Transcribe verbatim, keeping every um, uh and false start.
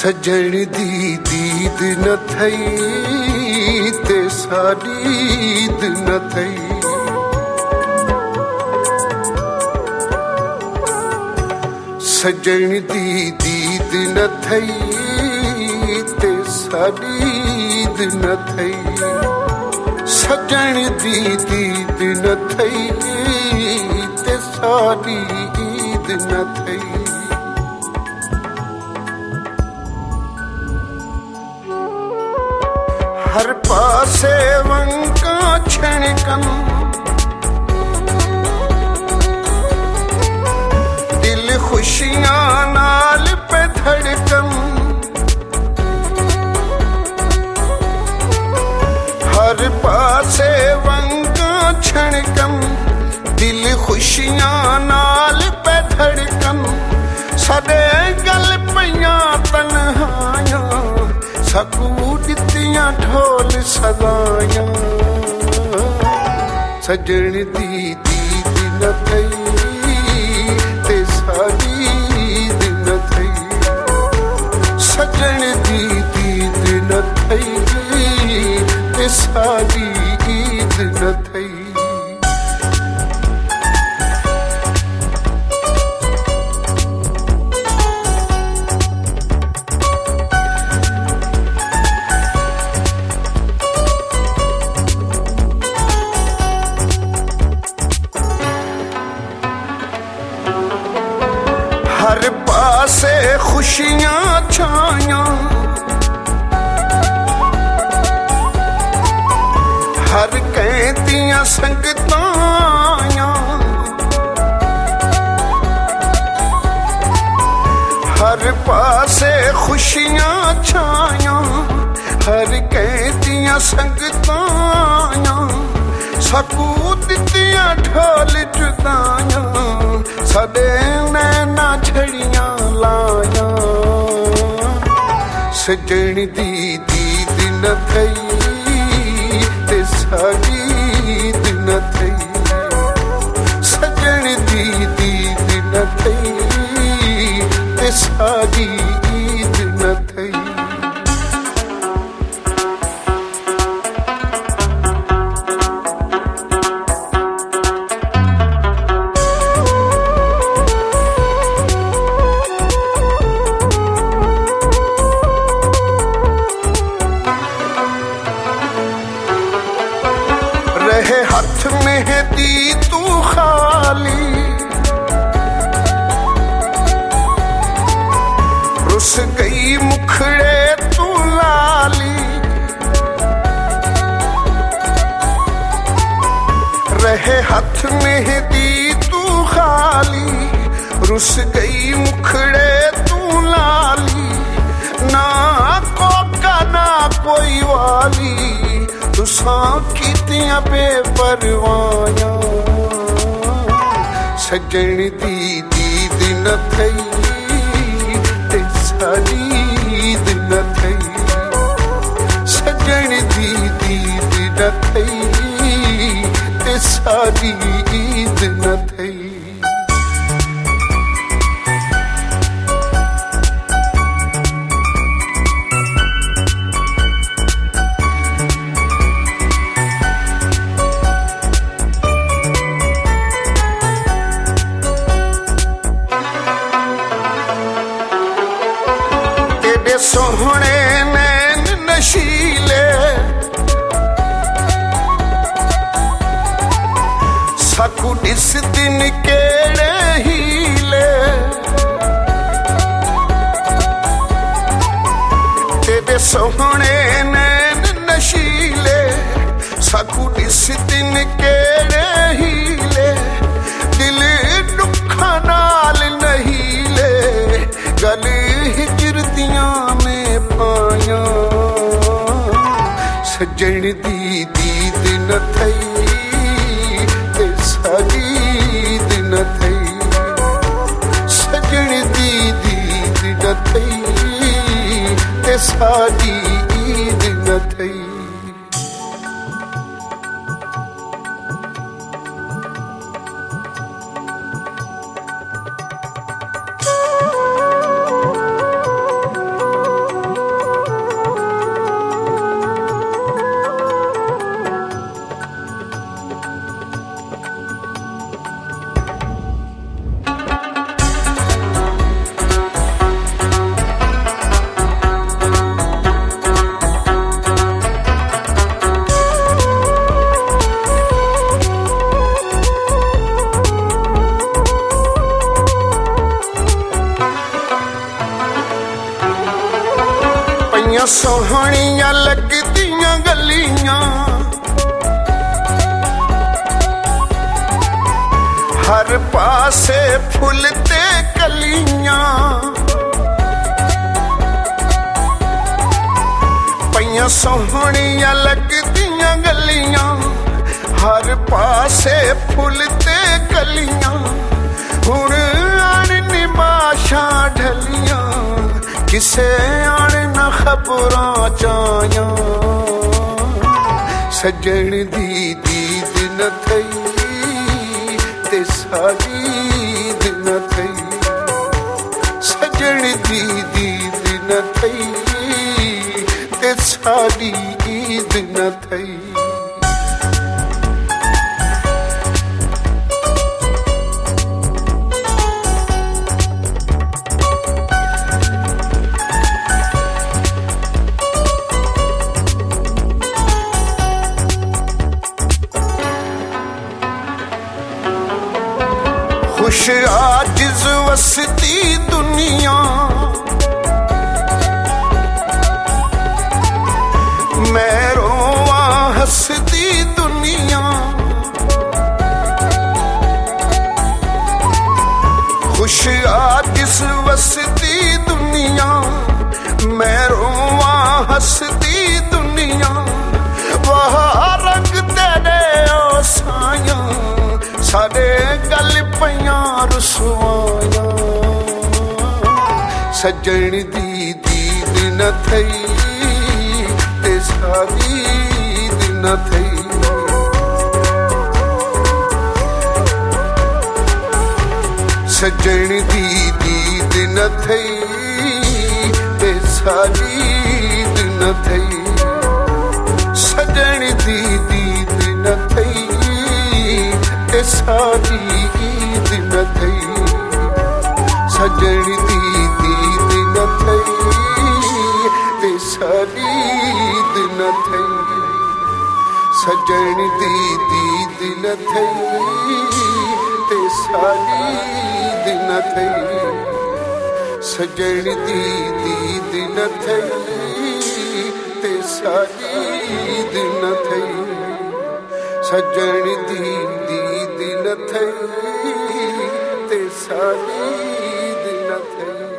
सजण दी दीद न थई ते साडी ईद न थई। सजण दी दीद न थई ते साडी ईद न थई। सजण दी दीद न थई ते साडी ईद न थई। हर पासे वंका छणकन दिल खुशियां नाल पे धड़कन। हर पासे वंका छणकन दिल खुशियां नाल पे धड़कन। साडे गल पईयां तन्हाइयां सकू दित्तियां ढोल सदाइयां। सजण दी दीद न थई ते साडी ईद न थई। सजण दी दीद न थई ते साडी ईद न थई। हर पासे खुशियां छाइयां हर कहतियां संगतां। हर पासे खुशियां छाइयां हर कहतियां संगतां। सकू दित्तियां ढोल जुदाइयां साडे नैना झड़ियां लाया। सजण दी दीद न थई ते साडी ईद न थई। सजण दी दीद न थई ते साडी ईद न थई। रहे हाथ मेहंदी तू खाली रुस गई मुखड़े तू लाली। रहे हाथ मेहंदी तू खाली रुस गई मुखड़े तू लाली। ना कोका ना कोई वाली तुसां कीतियां बेपरवाहियां। सजण दी दीद न थई ते साडी ईद न थई। सजण दी दीद न थई ते साडी ईद न थई। सोहणे नैन नशीले सकू दिस दिन केड़े हीले। तेरे सोहणे नैन नशीले सकू दिस दिन केड़े हीले। दिल दुखा नाल नहीले गल हिजरतियां में पाया। सजण दी दीद न थई ते साडी ईद न थई। सजण दी दीद न थई ते साडी ईद न थई। पईयां सोहणियां लगदियां गलियां हर पासे फुल ते कलियां पईयां सोहणियां लगदियां गलियां हर पासे फुल ते कलियां हुण आन निमाशां ढलियां किसे आन न खबरां चाया सजण दी दीद न थई ते साडी ईद न थई सजण दी दीद न थई ते साडी ईद न थई खुश आजिज़ वसती दुनिया मैं रोवां हसदी दुनिया खुश आजिज़ वसती दुनिया मैं रोवां हसदी दुनिया वाह रंग तेरे ओ साया साडे गल पईयां रुसवायां सजण दी दीद न थई ते साडी ईद न थई सजण दी दीद न थई ते साडी ईद न थई सजण दी दीद न थई ते साडी ईद न थई सजण दी दीद न थई ते साडी ईद न थई सजण दी दीद न थई ते साडी ईद न थई सजण दी दीद न थई ते साडी ईद न थई सजण दी दीद न थई ते साडी ईद न थई।